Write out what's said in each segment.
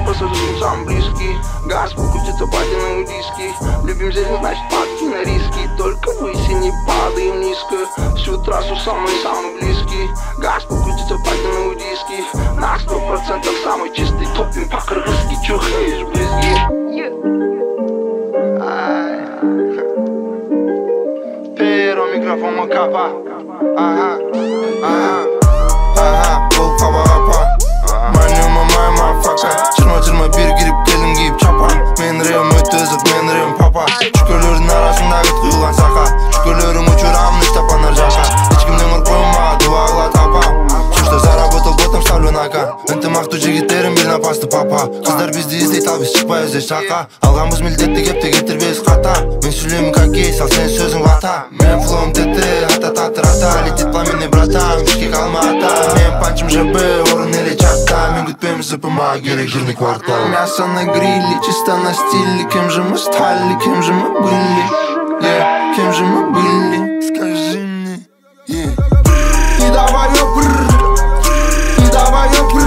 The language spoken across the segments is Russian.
пассажирам самый близкий. Газ покрутится, падаем диски. Любим зелень, значит падки на риски. Только выси, не падаем низко. Всю трассу самый близкий. Газ покрутится, падаем диски. На 100% самый чистый топим по-кыргызски. Чухаешь близки. Pero микрофон макапа. Бұл қаба қапа Маню мамай мафака Жиырма бір кіріп келдім киіп чапан Мен рем өтті ызып, мен рем папа Шүкірлердің арасында күт құйылған сақа Шүкірлерің учурамын іштапан ар жақа Ешкімнен ұрпыма дуа қылат апам Что заработал ботом ставлю на кон Ынтымақты жігіттерім бір напасты папа Қыздар бізді іздейді ал біз шықпайыз де шақа Алғанбыз милдетті кепті кетірбейіз қата Мен сөйлеймін как есть, ал сен сөзің вата Мен флоум тетті, ата-та-та-та Летит пламенный братан, бішкек алматы Мен панчым жабы, орын или чатта Мен күтпеймін зыпыма, керек жирный квартал Мясо на гриле, чисто на стиле Кем же мы стали, кем же мы были Кем же мы были, скажи мне Не давай опр Не давай опр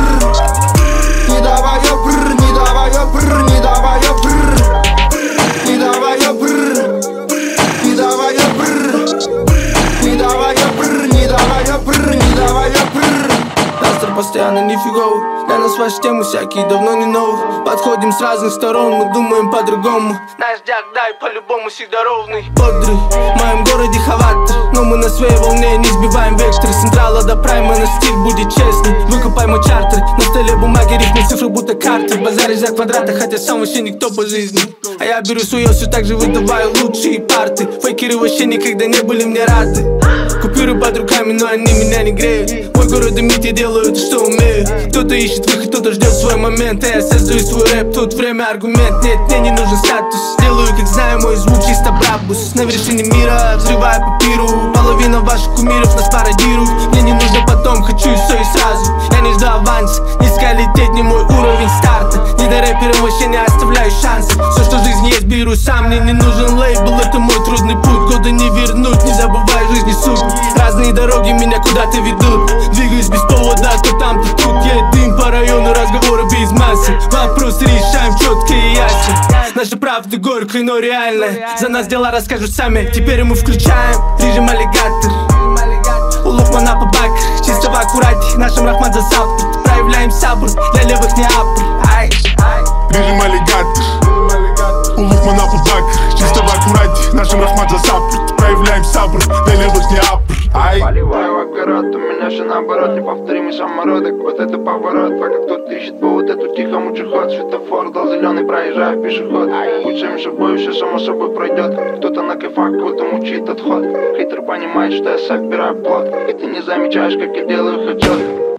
Не давай опр, не давай опр, не давай опр Не давай опр Не давай опр Не давай опр, не давай опр, не давай опр Настроь постоянно нифиговый Для нас ваши темы всякие давно не новые Подходим с разных сторон, мы думаем по-другому Наш дяк, дай по-любому всегда ровный Бодрый, в моем городе хаватор Но мы на своей волне не сбиваем вектор С централа до прайма на стиль будет честный Выкупай мой чартер, на столе бумаги рифмы цифры будто карты Базаришь за квадраты, хотя сам вообще никто по жизни А я беру свое, все так же выдаваю лучшие парты Фейкеры вообще никогда не были мне рады Купюры под руками, но они меня не греют Мой город дымит, я делаю то, что умею Кто-то ищет выход, кто-то ждет свой момент А я создаю свой рэп, тут время аргумент Нет, мне не нужен статус Делаю, как знаю, мой звук чисто брабус На вершине мира, взрываю по пиру Половина ваших кумиров нас пародирует Мне не нужно потом, хочу и все и сразу Я не жду аванс, низко лететь не мой уровень старта Не до рэперам вообще не оставляю шансы Все, что в жизни есть, беру сам Мне не нужен лейбл, это мой трудный путь Года не вернуть, не забывай жизни суть Разные дороги меня куда-то ведут Двигаюсь без повода, то там, то тут Я дым по району, разговоры без массы Вопрос решаем четко и ясно Наша правда горькая, но реальная За нас дела расскажут сами Теперь мы включаем режим аллигатор У Лукмана по бакр Чисто в аккурате, нашим Рахман за саппорт Проявляем сабр, для левых не апр Режим аллигатор У Лукмана по бакр Чисто в аккурате, нашим Рахман за саппорт Проявляем сабр, для левых не апр Поливаю в огород, у меня же наоборот Неповторимый самородок, вот это поворот Пока кто-то ищет повод, эту тихо мучу ход Светофор дал зеленый, проезжаю пешеход Будь собой, все само собой пройдет Кто-то на кайфах, кто-то мучит отход Хейтер понимает, что я собираю плод И ты не замечаешь, как я делаю хэдшот